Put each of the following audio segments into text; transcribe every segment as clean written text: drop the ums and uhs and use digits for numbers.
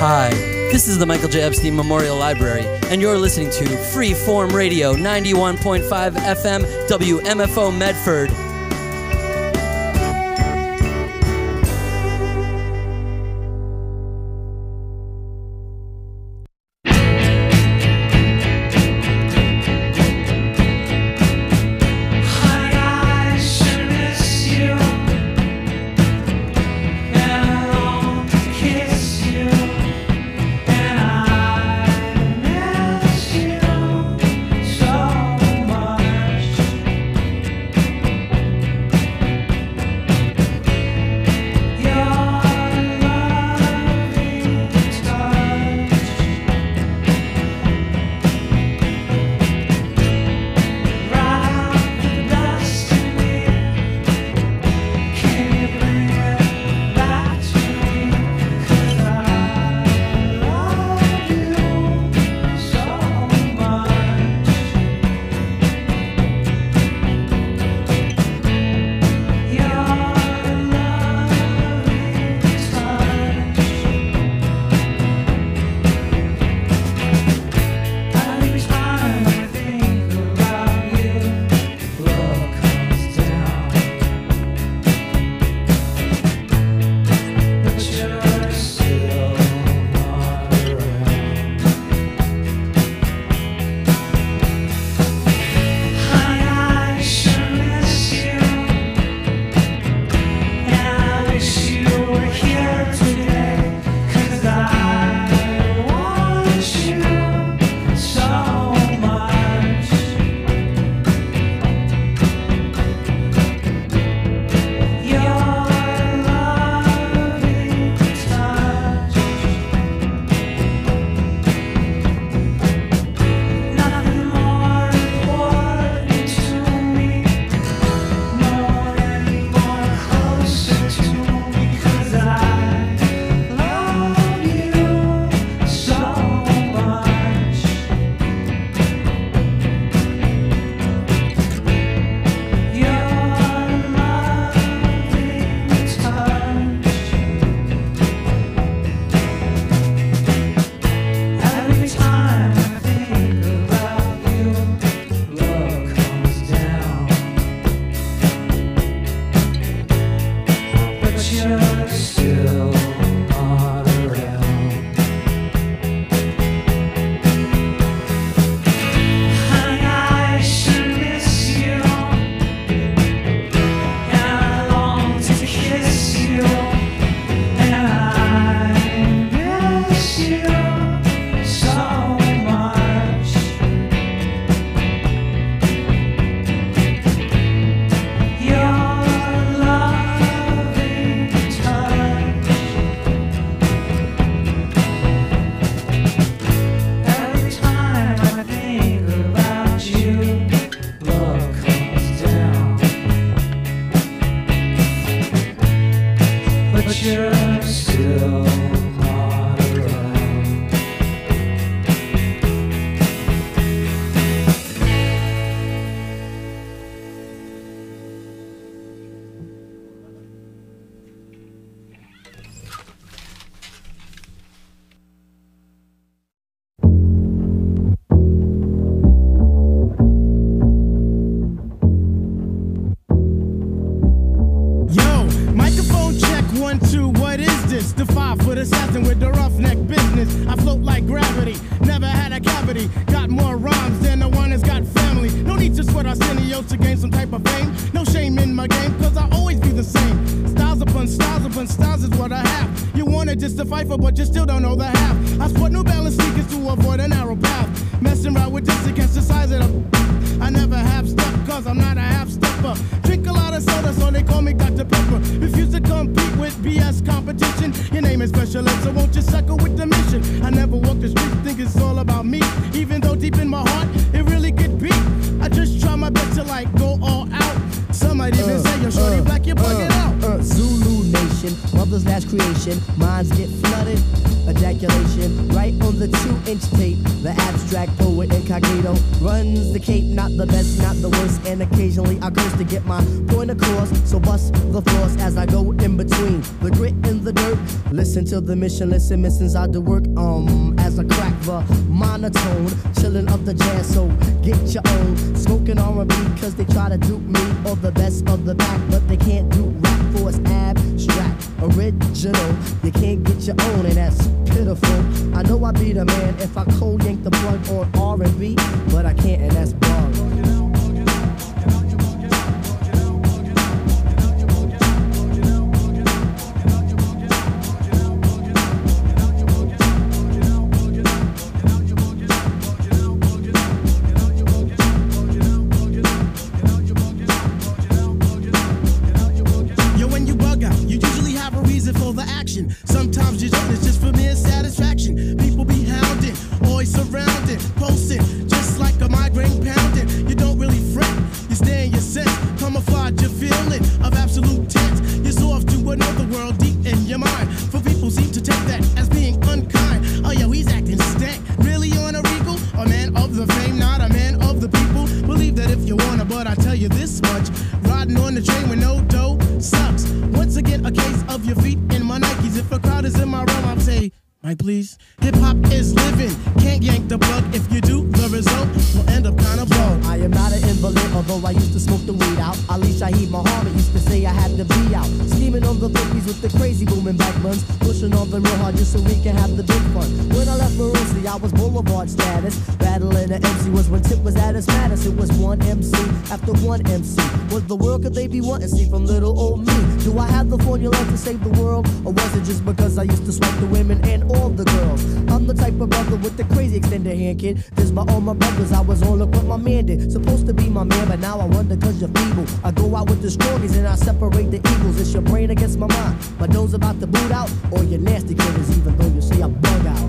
Hi, this is the Michael J. Epstein Memorial Library, and you're listening to Freeform Radio 91.5 FM WMFO Medford. But you still don't know the half. I sport New Balance sneakers to avoid a narrow path. Messing around with this against the size of the. I never half step cause I'm not a half stepper. Drink a lot of soda so they call me Dr. Pepper. Refuse to compete with BS competition. Your name is Special Ed, so won't you suckle with the mission? I never walk the street, think it's all about me. Even though deep in my heart it really could be. I just try my best to like go all out. Some might even say you're shorty black, you're bugging out. Zulu Nation, mother's last creation. Minds get flooded, ejaculation. Right on the 2-inch tape. The abstract poet incognito runs the cape, not the best, not the worst. And occasionally I curse to get my point across. So bust the floors as I go in between the grit and the dirt. Listen to the mission, listen, missions I do work as a crack the monotone, chillin' up the jazz, so get your own. Smoking R&B cause they try to dupe me or the best of the pack, but they can't do rap for it's abstract, original. You can't get your own and that's pitiful. I know I be the man if I cold yank the plug on R&B, but I can't and that's bug. Sometimes you don't, it's just for mere satisfaction. People be hounding, always surrounding, posting, just like a migraine pounding. You don't really fret, you stay in your sense, camouflage your feeling of absolute tense. You're so off to another world deep in your mind. For people seem to take that as being unkind. Oh yo, he's acting stank, really on a regal? A man of the fame, not a man of the people. Believe that if you wanna, but I tell you this much, riding on the train with no dough sucks. Once again, a case of your feet in my Nikes. If a crowd is in my realm, I'll say, Mike, please. Hip-hop is living, can't yank the plug. If you do, the result will end up kind of blown. I am not an invalid, although I used to smoke the weed out. Ali Shaheed Muhammad used to say I had to be out. Scheming on the bookies with the crazy booming back buns. Pushing on them real hard just so we can have the big fun. When I left Maroosie, I was Boulevard status. Battling the MC was when Tip was at its maddest. It was one MC after one MC. What the world could they be wanting to see from little old me? Do I have the formula to save the world? Or was it just because I used to swipe the women and all the girls? I'm the type of brother with the crazy extended hand, kid. This by all my brothers, I was on look what my man did. Supposed to be my man, but now I wonder cause you're feeble. I go out with the strongies and I separate the evils. It's your brain against my mind. My doe's about to boot out, or your nasty critters, even though you say I bug out.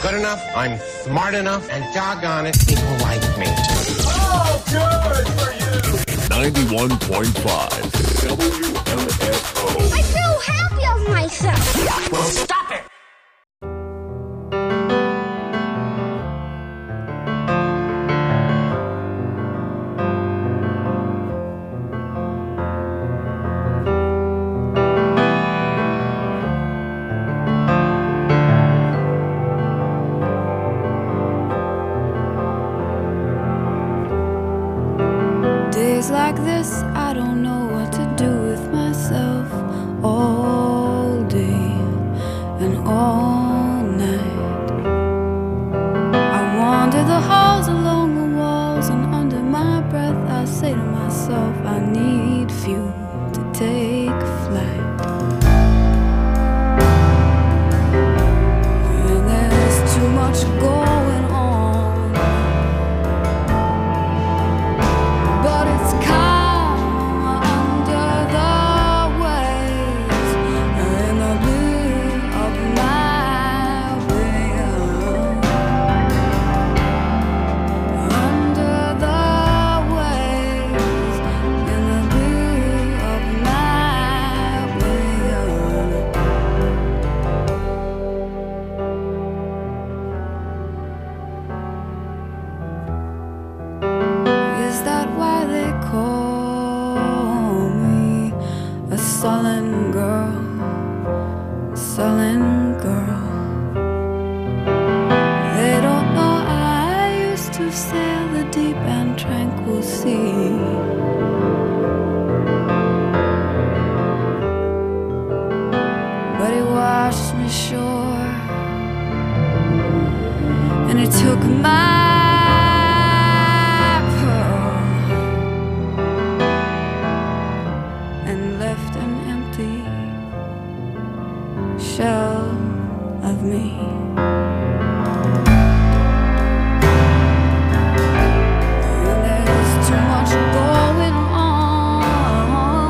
good enough, I'm smart enough, and doggone it, people like me. Oh, good for you! 91.5 WMFO. I feel happy of myself. Well, stop it! Days like this, I don't know what to do with myself all day and all night. I wander the halls along the walls, and under my breath I say to myself, I need fuel to take flight. And there's too much going on, but it's calm under the waves in the blue of my oblivion. Under the waves in the blue of my oblivion. Is that why they call me a sullen girl? Sullen girl. They don't know I used to sail the deep and tranquil sea. But he washed me sure, and he took my pearl and left an empty shell of me. And there's too much going on,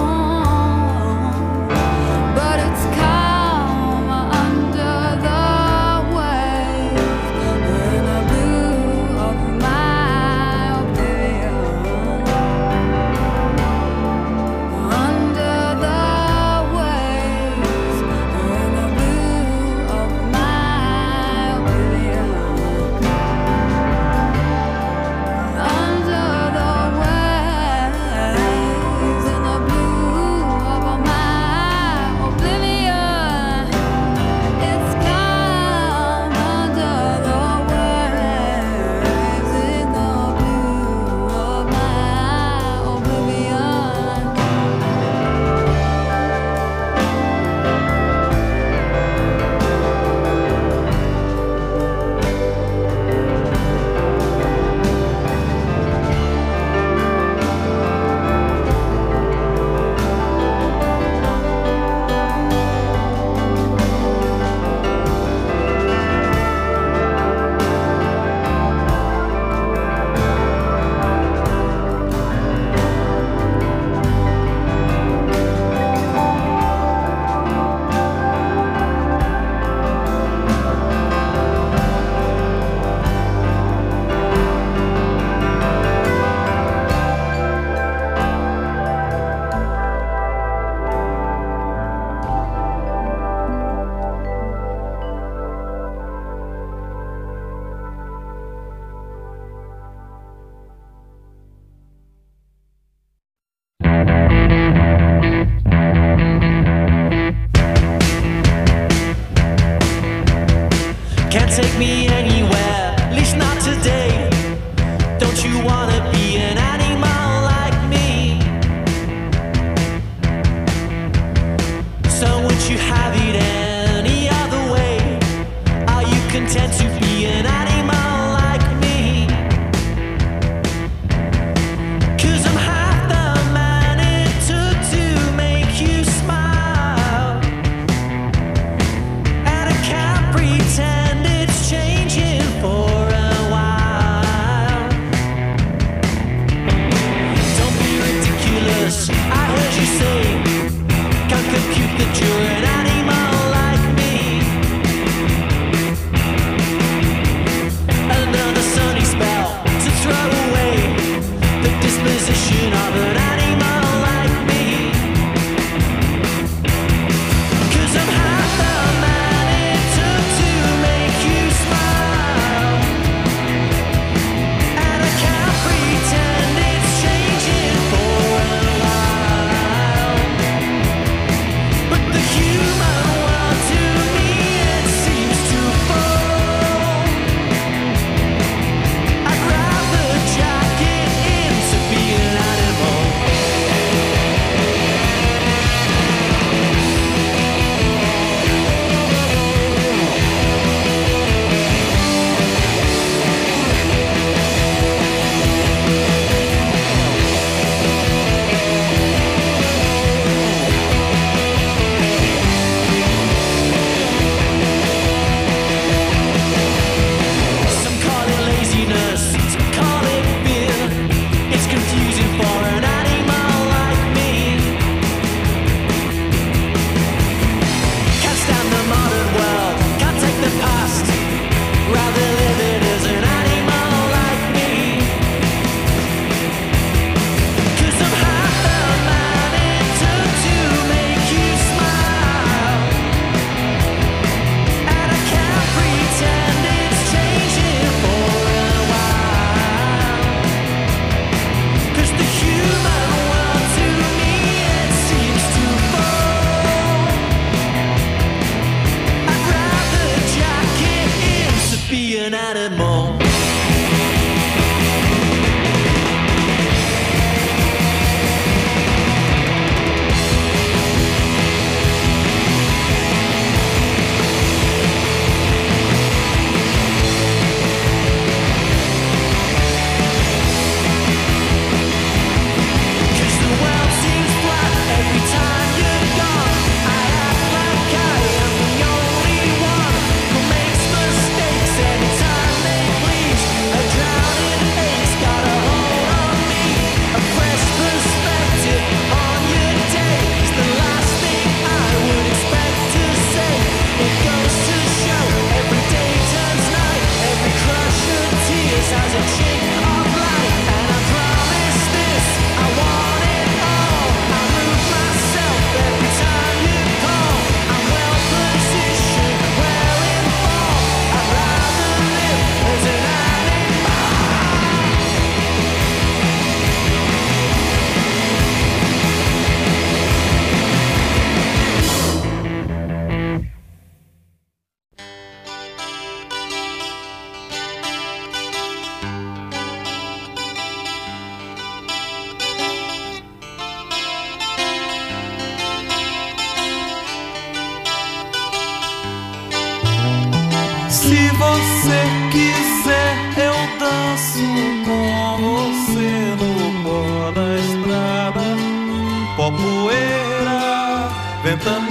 but it's calm under the waves in the blue of my oblivion. Under the waves in the blue of my oblivion. Under the waves in the blue of my oblivion. It's calm under the waves in the blue of my oblivion. Can't take me anywhere, at least not today. Don't you wanna be an animal like me? So would you have it any other way? Are you content to be an animal like me? 'Cause I'm half the man it took to make you smile, and I can't pretend it's changing for a while. Don't be ridiculous, I heard you say, can't compute that you're an animal like me.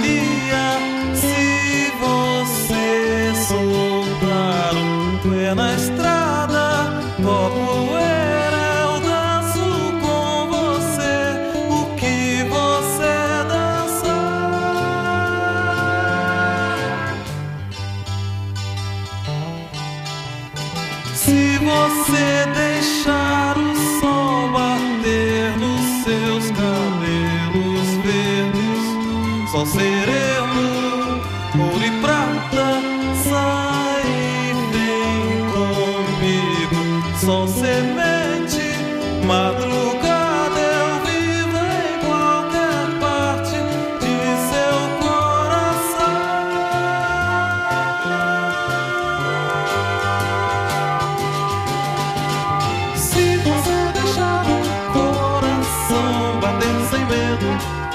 ventania. Se você soltar o pé na estrada, pó poeira, eu danço com você o que você dançar. Se você deixar o sol bater nos seus cabelos verdes, sol sereno, ouro e prata, sai e vem comigo. Sol semente, madrugada, eu vivo em qualquer parte de seu coração. Se você deixar o coração bater sem medo,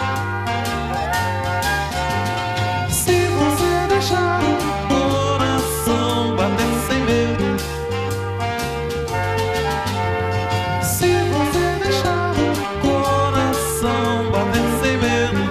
se você deixar o coração bater sem medo, se você deixar o coração bater sem medo,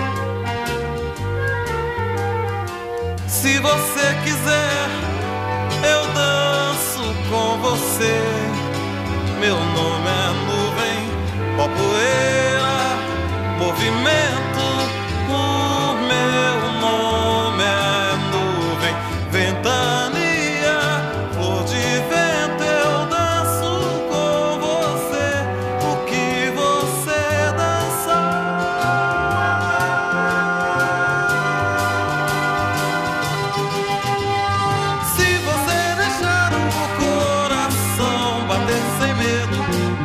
se você quiser, eu danço com você. Meu nome é nuvem, pó poeira, movimento. O meu nome é nuvem, ventania, flor de vento. Eu danço com você o que você dançar. Se você deixar o coração bater sem medo,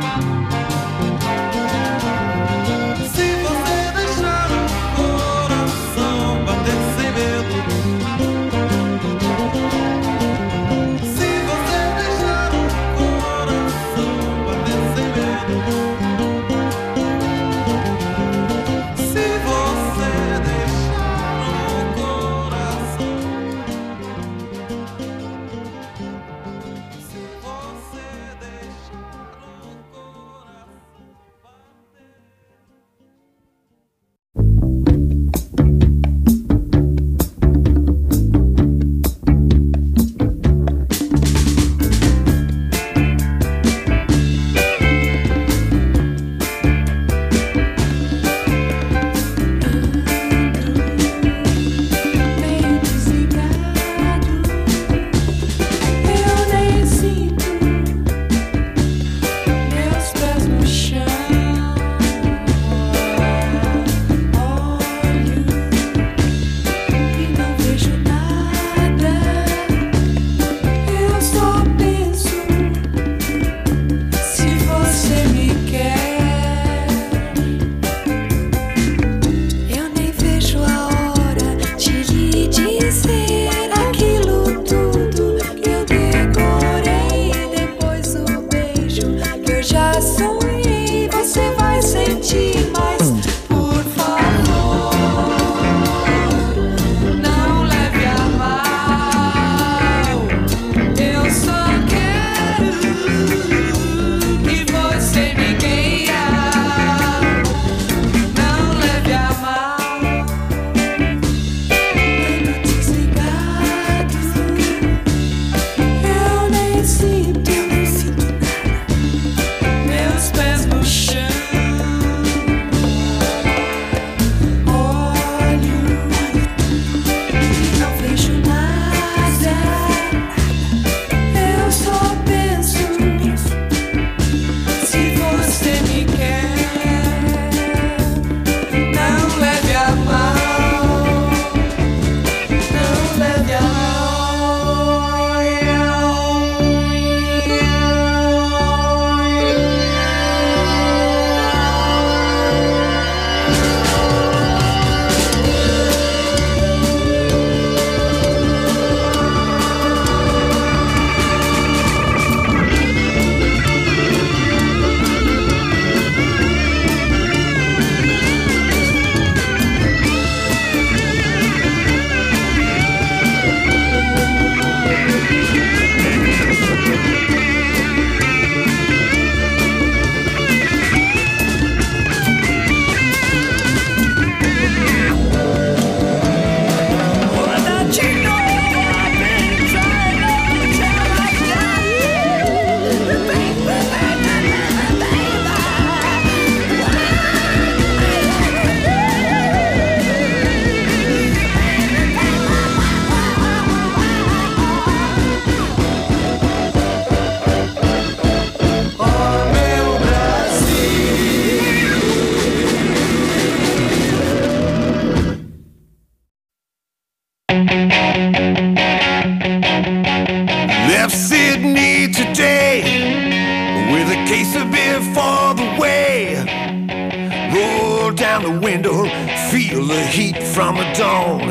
me today with a case of beer for the way. Roll down the window, feel the heat from the dawn.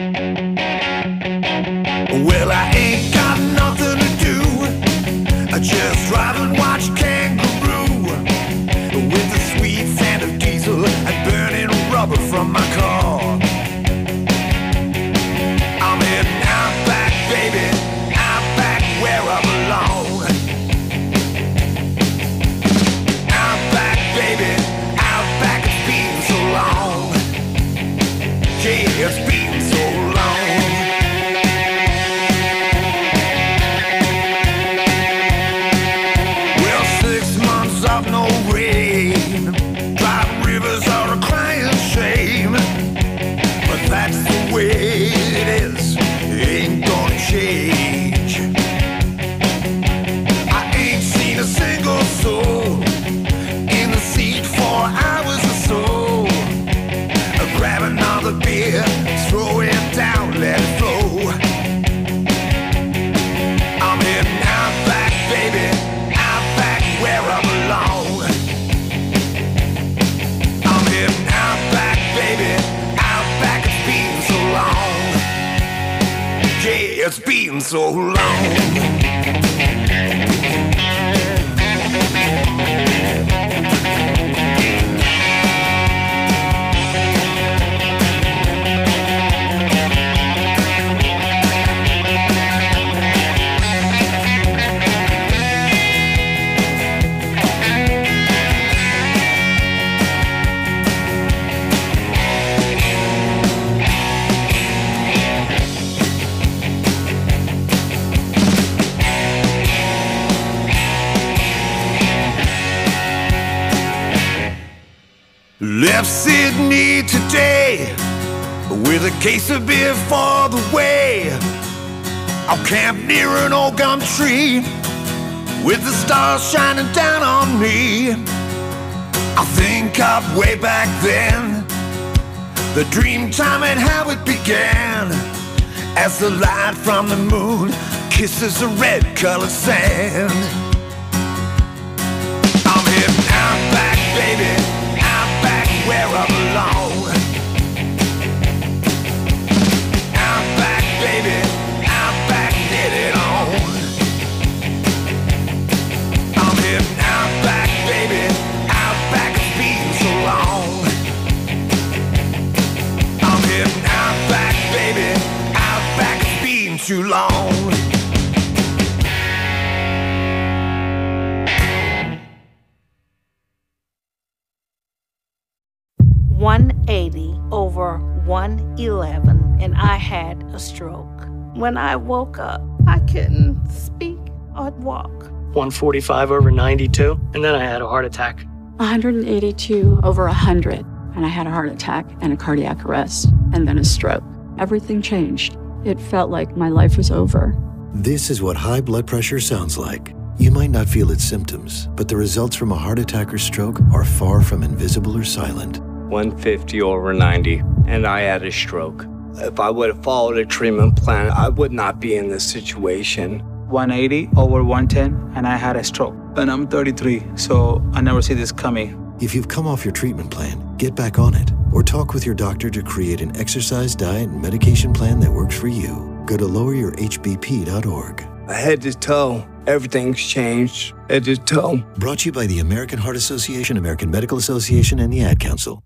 Well, I ain't got nothing to do, I just drive and watch Kangaroo with the sweet scent of diesel and burning rubber from my car. I'm heading out back, baby, out back where I belong. Out back, baby, out back, it's been so long. Yeah, it's been so long. Well, 6 months of no rain, dry rivers are a crying shame. But that's the way it is, it ain't gonna change. I ain't seen a single soul in the seat for hours or so. Grab another beer, throw it down, let it flow. I'm heading out back, baby, out back where I belong. I'm heading out back, baby, out back, it's been so long. Yeah, it's been so long. Left Sydney today with a case of beer for the way. I'll camp near an old gum tree with the stars shining down on me. I think of way back then, the dream time and how it began, as the light from the moon kisses the red-colored sand. I'm heading out back, baby, where I belong. Out back, baby, out back, get it on. I'm heading out back, baby, out back, it's been so long. I'm heading out back, baby, out back, it's been too long. 180 over 111, and I had a stroke. When I woke up, I couldn't speak or walk. 145 over 92, and then I had a heart attack. 182 over 100, and I had a heart attack and a cardiac arrest, and then a stroke. Everything changed. It felt like my life was over. This is what high blood pressure sounds like. You might not feel its symptoms, but the results from a heart attack or stroke are far from invisible or silent. 150 over 90, and I had a stroke. If I would have followed a treatment plan, I would not be in this situation. 180 over 110, and I had a stroke. And I'm 33, so I never see this coming. If you've come off your treatment plan, get back on it, or talk with your doctor to create an exercise, diet, and medication plan that works for you. Go to loweryourhbp.org. Head to toe, everything's changed. Head to toe. Brought to you by the American Heart Association, American Medical Association, and the Ad Council.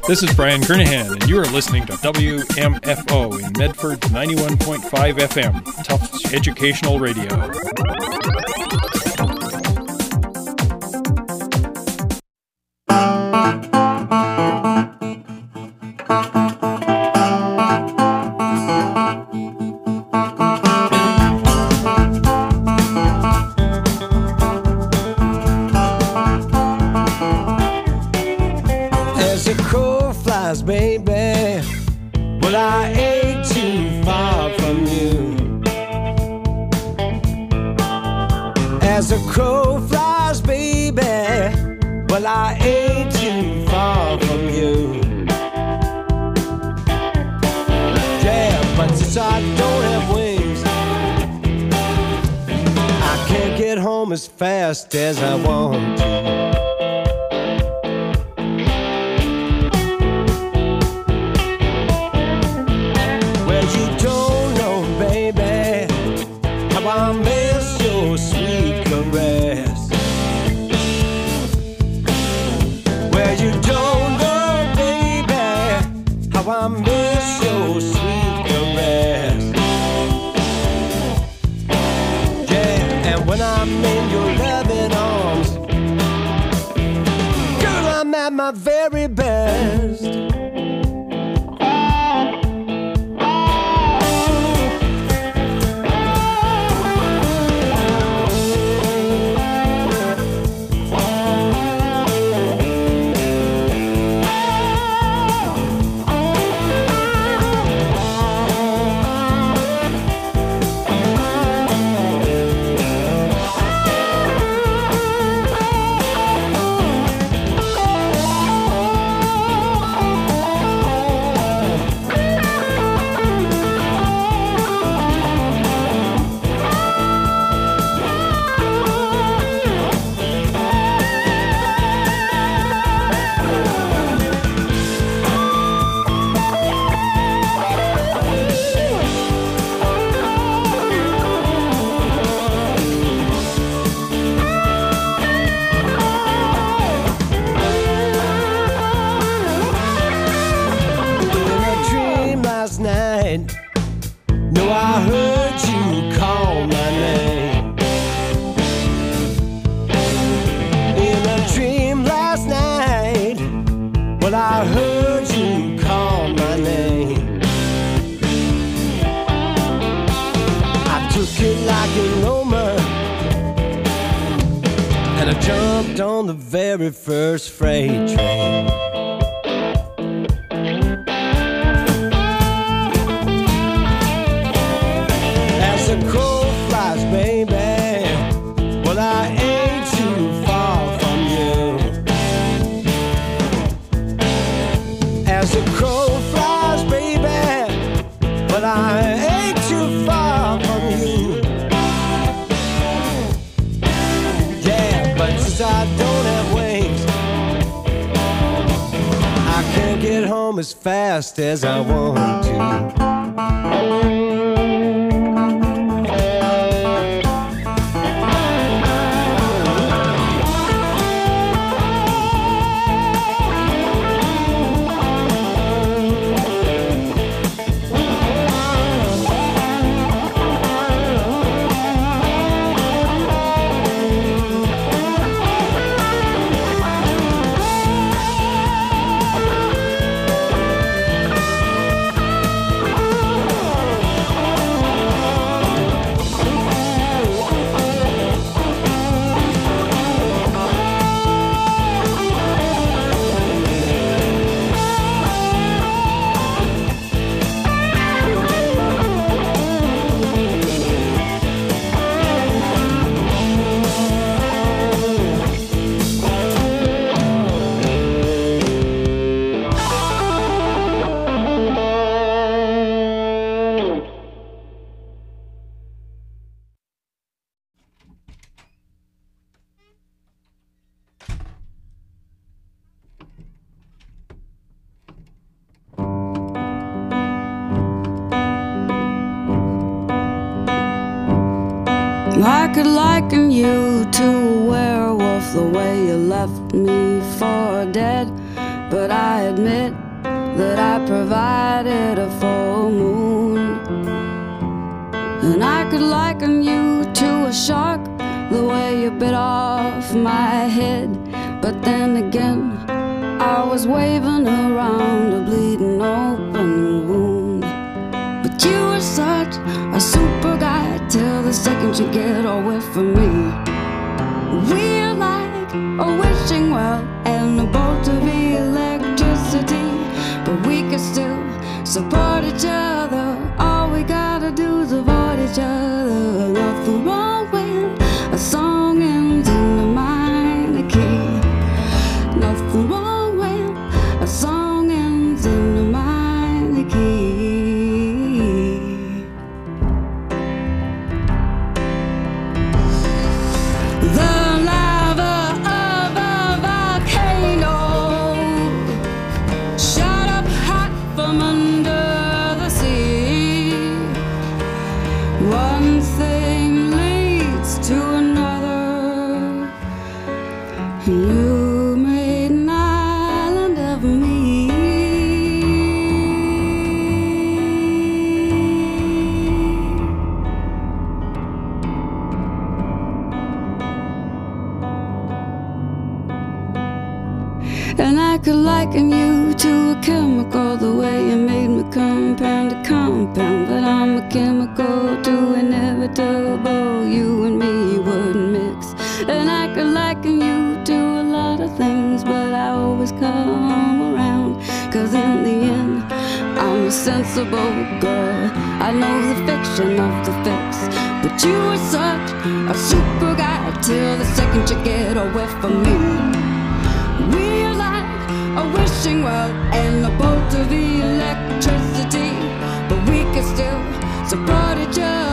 This is Brian Kernahan, and you are listening to WMFO in Medford 91.5 FM, Tufts Educational Radio. As I want to. Well, you don't know, baby, how I miss your sweet caress. Well, you don't know, baby, how I miss your sweet caress. Yeah, and when I'm in your at my very best. On the very first freight train. As the crow flies, baby, well, I ain't too far from you. As the crow flies, baby, well, I ain't too far from you. Since I don't have wings, I can't get home as fast as I want to. I could liken you to a werewolf, the way you left me for dead. but I admit that I provided a full moon. And I could liken you to a shark, the way you bit off my head. But then again, I was waving around a bleeding open wound. But you were such a super guy till the second you get away from me. We're like a wishing well and a bolt of electricity, but we can still support each other. All we gotta do is avoid each other. Nothing wrong when a song ends in a minor key. Nothing wrong when a song ends in a minor key. The lava of a volcano shot up hot from under the sea. One thing leads to another. You made an island of me. And I could liken you to a chemical, the way you made me compound to compound. But I'm a chemical too inevitable, you and me wouldn't mix. And I could liken you to a lot of things, but I always come around. Cause in the end, I'm a sensible girl. I know the fiction of the fix, but you were such a super guy till the second you get away from me. We're like a wishing well and a bolt of electricity, but we can still support each other.